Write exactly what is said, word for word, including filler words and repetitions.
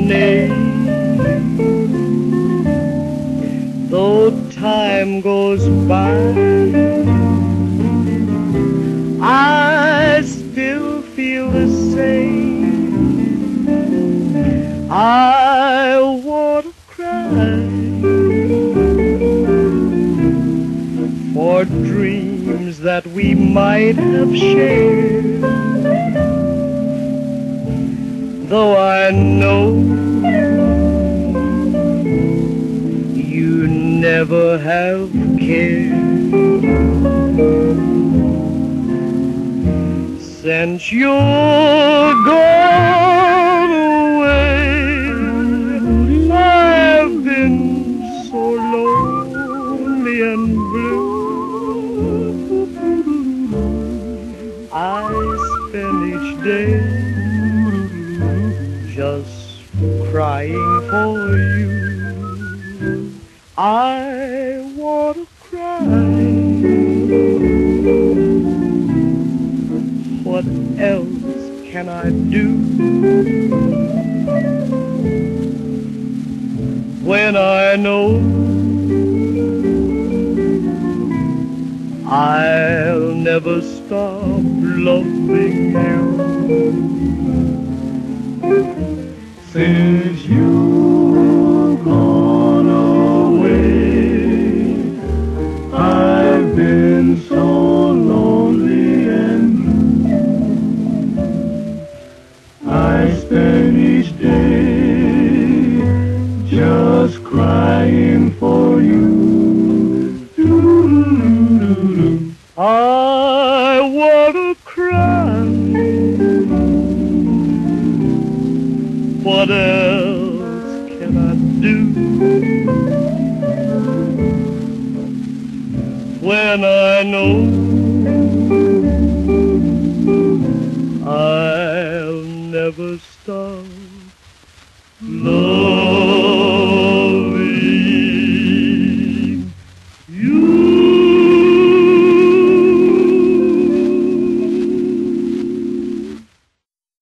name. Though time goes by, I still feel the same. I want to cry for dreams that we might have shared, though I know you never have cared. Since you're gone away, I've been so lonely and blue. I spend each day just crying for you. I want to cry. What else can I do when I know I'll never stop loving you? Since you've gone away, I've been so lonely and blue. I spend each day just crying for you. I want to cry. What else can I do when I know I'll never stop loving